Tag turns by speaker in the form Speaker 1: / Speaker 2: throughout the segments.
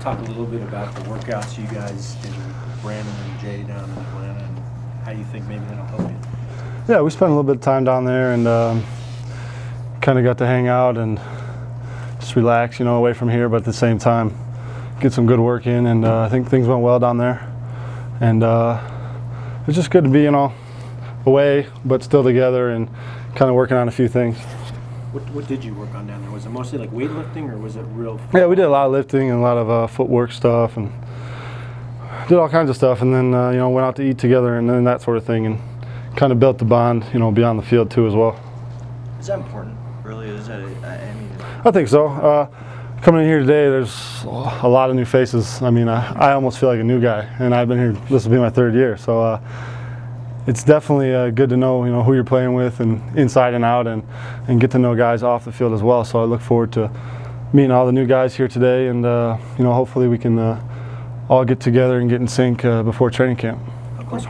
Speaker 1: Talk a little bit about the workouts you guys did with Brandon and Jay down in Atlanta, and how you think maybe that'll help you.
Speaker 2: Yeah, we spent a little bit of time down there and kind of got to hang out and just relax, you know, away from here, but at the same time get some good work in, and I think things went well down there. And it's just good to be, you know, away but still together and kind of working on a few things.
Speaker 1: What did you work on down there? Was it mostly like weightlifting, or was it real?
Speaker 2: Yeah, we did a lot of lifting and a lot of footwork stuff, and did all kinds of stuff, and then you know, went out to eat together and then that sort of thing, and kind of built the bond, you know, beyond the field too as well.
Speaker 3: Is that important? Really? Is that?
Speaker 2: I think so. Coming in here today, there's a lot of new faces. I mean, I almost feel like a new guy, and I've been here. This will be my 3rd year, so it's definitely good to know, you know, who you're playing with and inside and out, and get to know guys off the field as well. So I look forward to meeting all the new guys here today, and you know, hopefully we can all get together and get in sync before training camp.
Speaker 1: What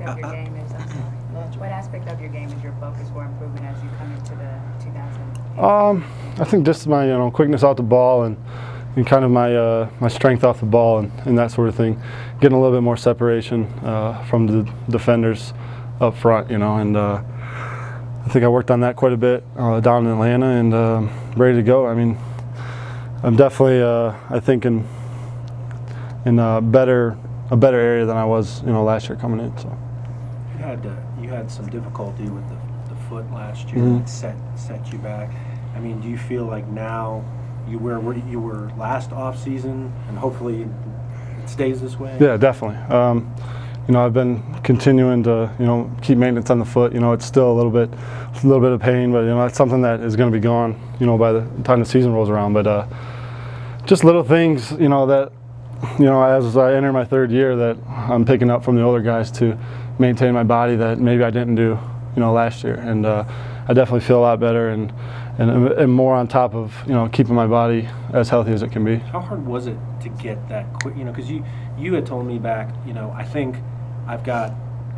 Speaker 4: aspect of your game is your focus for improvement as you come into the 2000?
Speaker 2: I think just my, you know, quickness out the ball, and kind of my strength off the ball, and that sort of thing. Getting a little bit more separation from the defenders up front, you know, and I think I worked on that quite a bit down in Atlanta, and ready to go. I mean, I'm definitely I think in a better area than I was, you know, last year coming in. So
Speaker 1: you had some difficulty with the foot last year.
Speaker 2: Mm-hmm.
Speaker 1: It set you back. I mean, do you feel like now you were you were last off season, and hopefully it stays this way?
Speaker 2: Yeah, definitely. You know, I've been continuing to, you know, keep maintenance on the foot. You know, it's still a little bit of pain, but you know, it's something that is going to be gone, you know, by the time the season rolls around. But just little things, you know, that, you know, as I enter my 3rd year, that I'm picking up from the older guys to maintain my body that maybe I didn't do, you know, last year. And I definitely feel a lot better and more on top of, you know, keeping my body as healthy as it can be.
Speaker 1: How hard was it to get that quick? You know, because you had told me back, you know, I think I've got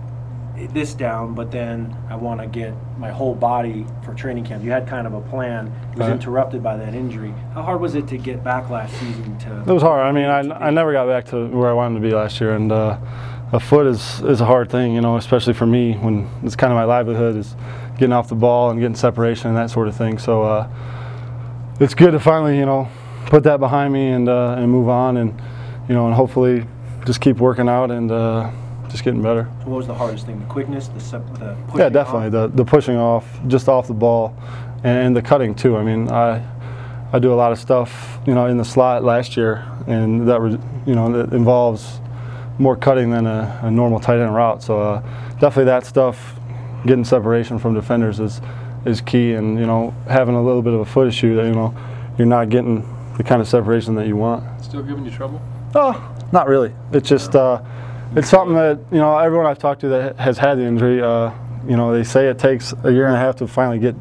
Speaker 1: this down, but then I want to get my whole body for training camp. You had kind of a plan. It was interrupted by that injury. How hard was it to get back last season to?
Speaker 2: It was hard. I mean, I never got back to where I wanted to be last year, and a foot is a hard thing, you know, especially for me when it's kind of my livelihood is getting off the ball and getting separation and that sort of thing. So it's good to finally, you know, put that behind me and move on, and you know, and hopefully just keep working out and just getting better.
Speaker 1: So what was the hardest thing? The quickness, the pushing?
Speaker 2: Yeah, definitely
Speaker 1: off?
Speaker 2: the pushing off, just off the ball, and the cutting too. I mean, I do a lot of stuff, you know, in the slot last year, and that, you know, that involves more cutting than a normal tight end route. So definitely that stuff, getting separation from defenders is key, and you know, having a little bit of a foot issue that, you know, you're not getting the kind of separation that you want.
Speaker 5: Still giving you trouble?
Speaker 2: Oh, not really. It's just it's something that, you know, everyone I've talked to that has had the injury, you know, they say it takes a year and a half to finally get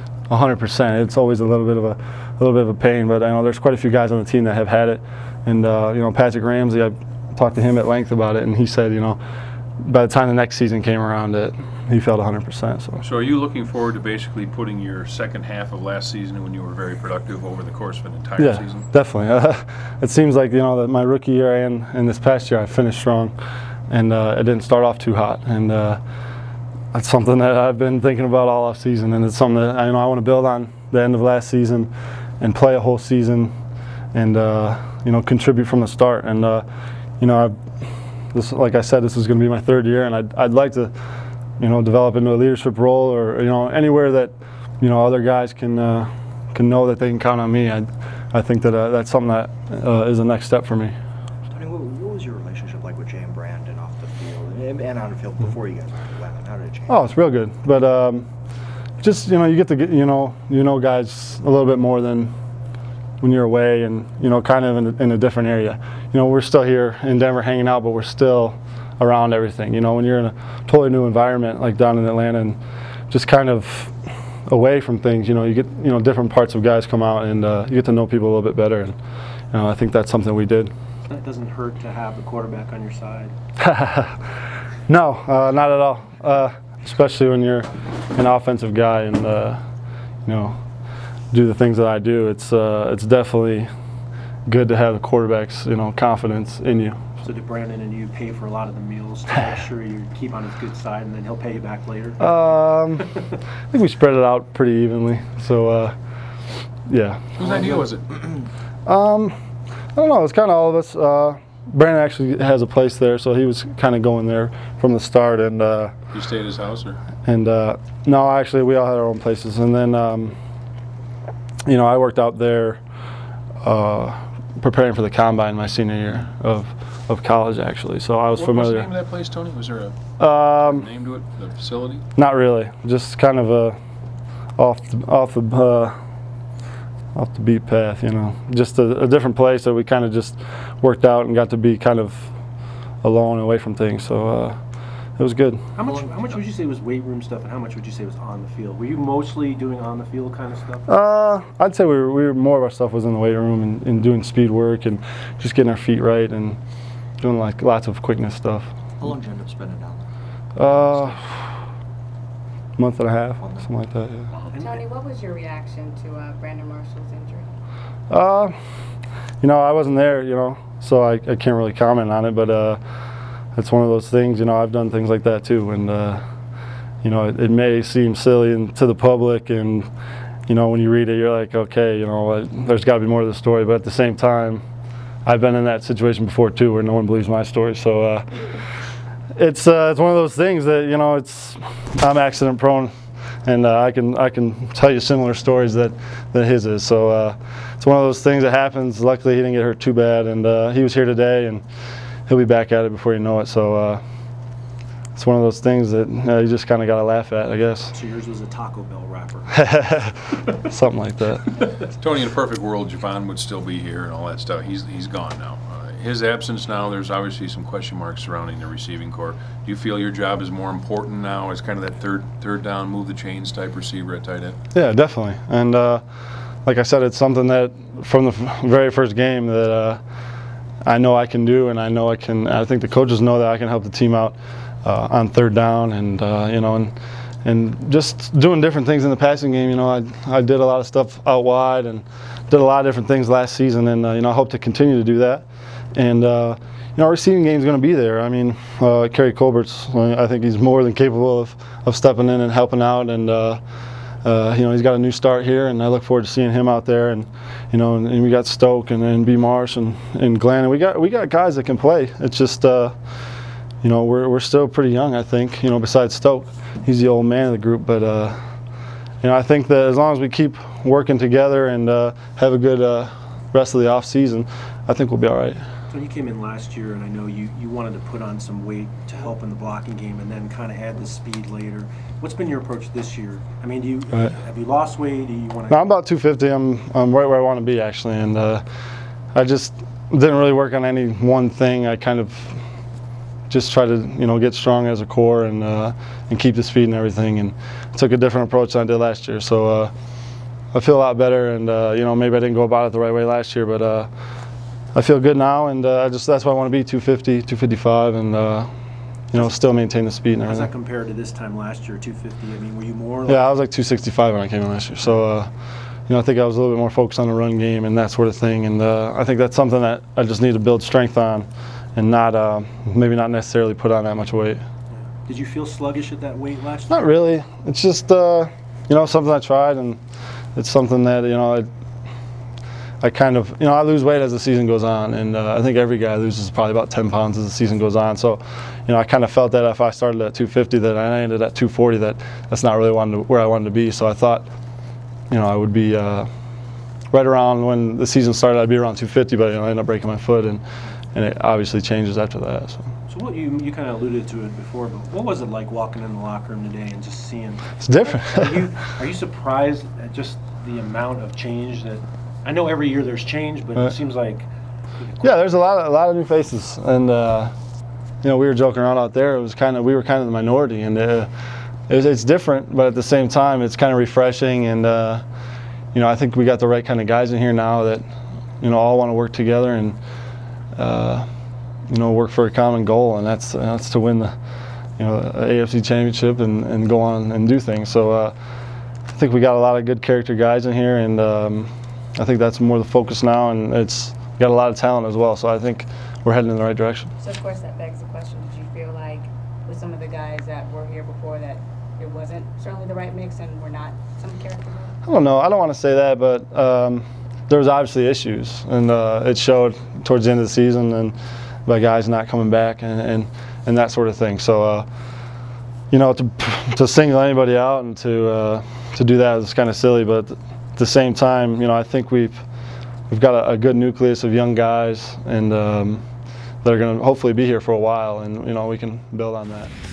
Speaker 2: 100%. It's always a little bit of a pain, but I know there's quite a few guys on the team that have had it, and you know, Patrick Ramsey, I talked to him at length about it, and he said, you know, by the time the next season came around, that he felt 100%.
Speaker 5: So are you looking forward to basically putting your second half of last season, when you were very productive, over the course of an entire season?
Speaker 2: Yeah, definitely. It seems like, you know, that my rookie year and this past year I finished strong, and it didn't start off too hot, and that's something that I've been thinking about all off season, and it's something that I want to build on the end of last season and play a whole season, and you know, contribute from the start. And you know, like I said, this is going to be my 3rd year, and I'd like to, you know, develop into a leadership role, or you know, anywhere that, you know, other guys can know that they can count on me. I think that that's something that is the next step for me.
Speaker 3: Tony, what was your relationship like with Jay and Brandon off the field and on the field before you guys went to Atlanta? How did it change?
Speaker 2: Oh, it's real good, but just, you know, you get to get, you know guys a little bit more than when you're away, and you know, kind of in a different area. You know, we're still here in Denver hanging out, but we're still around everything. You know, when you're in a totally new environment like down in Atlanta, and just kind of away from things, you know, you get, you know, different parts of guys come out, and you get to know people a little bit better, and you know, I think that's something we did.
Speaker 1: It doesn't hurt to have the quarterback on your side.
Speaker 2: No, not at all. Especially when you're an offensive guy and you know, do the things that I do. It's definitely good to have the quarterback's, you know, confidence in you.
Speaker 1: So did Brandon and you pay for a lot of the meals to make sure you keep on his good side, and then he'll pay you back later?
Speaker 2: I think we spread it out pretty evenly. So, yeah.
Speaker 5: Whose idea was it?
Speaker 2: I don't know. It's kind of all of us. Brandon actually has a place there, so he was kind of going there from the start. And
Speaker 5: You stayed at his house, or?
Speaker 2: no, actually, we all had our own places. And then, you know, I worked out there preparing for the combine my senior year of college, actually. So I was
Speaker 5: What's
Speaker 2: familiar.
Speaker 5: the name of that place, Tony? Was there a name to it, the facility?
Speaker 2: Not really. Just kind of a off the beat path, you know. Just a different place that we kind of just worked out and got to be kind of alone and away from things. So it was good.
Speaker 1: How much would you say was weight room stuff, and how much would you say was on the field? Were you mostly doing on the field kind of stuff?
Speaker 2: I'd say we were more of our stuff was in the weight room and doing speed work and just getting our feet right and doing like lots of quickness stuff.
Speaker 3: How long did you end up spending down there?
Speaker 2: Month and a half, something like that. Yeah.
Speaker 4: Tony, what was your reaction to Brandon Marshall's injury?
Speaker 2: You know, I wasn't there, you know, so I can't really comment on it, but it's one of those things, you know, I've done things like that too, and you know, it may seem silly to the public, and you know, when you read it, you're like, okay, you know, there's got to be more to the story, but at the same time, I've been in that situation before too, where no one believes my story, so it's one of those things that, you know, I'm accident prone, and I can tell you similar stories that his is. So it's one of those things that happens. Luckily, he didn't get hurt too bad, and he was here today, and he'll be back at it before you know it. So it's one of those things that you just kind of got to laugh at, I guess.
Speaker 1: So yours was a Taco Bell wrapper.
Speaker 2: Something like that.
Speaker 5: Tony, in a perfect world, Javon would still be here and all that stuff. He's gone now. His absence now, there's obviously some question marks surrounding the receiving corps. Do you feel your job is more important now as kind of that third down, move the chains type receiver at tight end?
Speaker 2: Yeah, definitely. And like I said, it's something that from the very first game that I know I can do, and I know I can. I think the coaches know that I can help the team out on third down, and you know, and just doing different things in the passing game. You know, I did a lot of stuff out wide and did a lot of different things last season, and you know, I hope to continue to do that. And you know, our receiving game is going to be there. I mean, Kerry Colbert's, I think he's more than capable of stepping in and helping out. And you know, he's got a new start here, and I look forward to seeing him out there. And you know, and we got Stoke and B. Marsh and Glenn, and we got guys that can play. It's just you know, we're still pretty young, I think. You know, besides Stoke, he's the old man of the group. But you know, I think that as long as we keep working together and have a good rest of the off season, I think we'll be all right.
Speaker 1: So you came in last year, and I know you wanted to put on some weight to help in the blocking game, and then kind of add the speed later. What's been your approach this year? I mean, have you lost weight? Do you want to?
Speaker 2: No, I'm about 250. I'm right where I want to be, actually, and I just didn't really work on any one thing. I kind of just try to, you know, get strong as a core and keep the speed and everything, and took a different approach than I did last year. So I feel a lot better, and you know, maybe I didn't go about it the right way last year, but I feel good now, and that's why I want to be 250, 255, and you know, still maintain the speed and
Speaker 1: How's
Speaker 2: everything.
Speaker 1: that compared to this time last year, 250? I mean, were you more?
Speaker 2: Yeah, I was like 265 when I came in last year. So you know, I think I was a little bit more focused on the run game and that sort of thing, and I think that's something that I just need to build strength on, and not maybe not necessarily put on that much weight.
Speaker 1: Did you feel sluggish at that weight last year?
Speaker 2: Not really. It's just you know, something I tried, and it's something that, you know, I kind of, you know, I lose weight as the season goes on, and I think every guy loses probably about 10 pounds as the season goes on. So, you know, I kind of felt that if I started at 250, that I ended at 240, that's not really where I wanted to be. So I thought, you know, I would be right around when the season started, I'd be around 250, but you know, I ended up breaking my foot, and it obviously changes after that. So
Speaker 1: what you kind of alluded to it before, but what was it like walking in the locker room today and just seeing?
Speaker 2: It's different.
Speaker 1: Are you surprised at just the amount of change that? I know every year there's change, but it seems like.
Speaker 2: Yeah, there's a lot of new faces, and you know, we were joking around out there. We were kind of the minority, and it's different, but at the same time, it's kind of refreshing, and you know, I think we got the right kind of guys in here now that, you know, all want to work together and you know, work for a common goal, and that's to win the, you know, AFC Championship and go on and do things. So I think we got a lot of good character guys in here, and I think that's more the focus now, and it's got got a lot of talent as well. So I think we're heading in the right direction.
Speaker 4: So of course that begs the question, did you feel like with some of the guys that were here before that it wasn't certainly the right mix and were not some character?
Speaker 2: I don't know. I don't want to say that, but there was obviously issues, and it showed towards the end of the season, and by guys not coming back and that sort of thing. So, you know, to single anybody out and to do that is kind of silly, but at the same time, you know, I think we've got a good nucleus of young guys, and that are going to hopefully be here for a while, and you know, we can build on that.